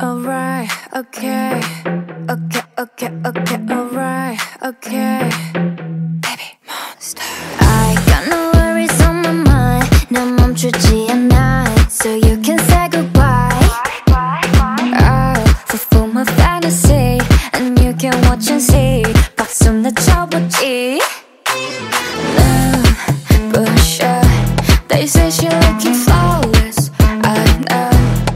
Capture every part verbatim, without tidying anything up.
Alright, okay, okay, okay, okay, alright, okay. Baby monster. I got no worries on my mind. 난 멈추지 않아. So you can say goodbye. I'll fulfill my fantasy, and you can watch and see. 박수나 쳐보지. 난 부셔. They say she looking flawless. I know.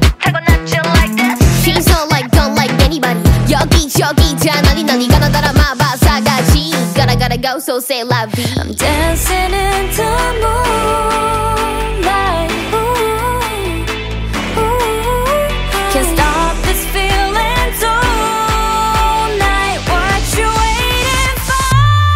여기저기 다 너니 너니 가나 따라마봐 사가지 Gotta gotta go so say la vie I'm dancing in the moonlight ooh, ooh. Can't stop this feeling tonight What you waiting for?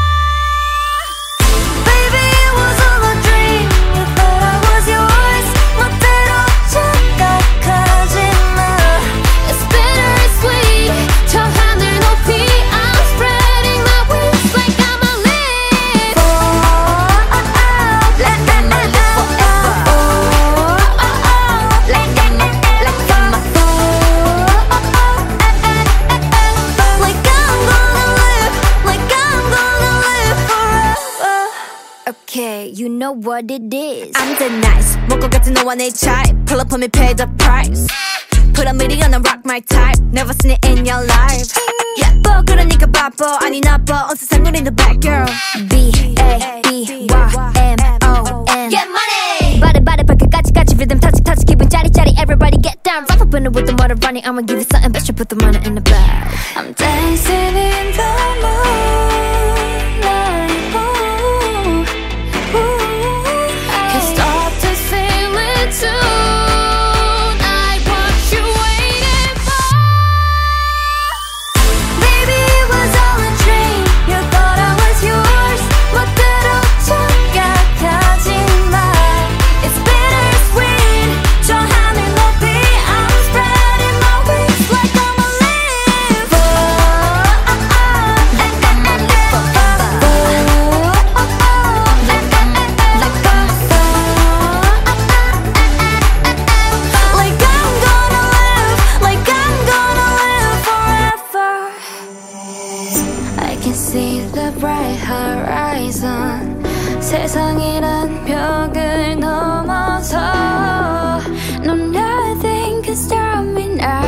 Baby it was all a dream You thought I was yours 멋대로 착각하지 마 It's bittersweet 저 하늘 높이 I'm spreading my wings like I'm a leaf Oh, oh, oh, like I'm a live forever Oh, oh, oh, like I'm a, like I'm a Oh, oh, oh, like I'm gonna live Like I'm gonna live forever Okay, you know what it is I'm the nice 먹고 같은 너와 내 type Pull up on me, pay the price Put a million on rock my type Never seen it in your life 예뻐 그러니까 바빠 아니 나빠 온 세상 우리는 bad girl B A B Y M O N Get money Body body 발끝까지 까지 rhythm touch touch 기분 짜릿짜릿 Everybody get down Rough up in it with the motor running I'ma give you something better Put the money in the bag I'm dancing in the moonlight ooh, ooh. Can't stop this feeling tonight What you waiting for? Baby it was all a dream You thought I was yours 멋대로 착각하지 마 It's bittersweet 저 하늘 높이 I'm spreading my wings like I'm a leaf Oh, oh, oh, like I'm a live forever Oh, oh, oh, like I'm a, like I'm a Like I'm gonna live Like I'm gonna live forever I can see the bright horizon 세상이란 벽을 넘어서 No nothing can stop me now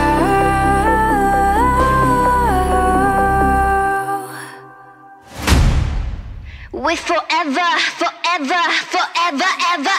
We forever, forever, forever, ever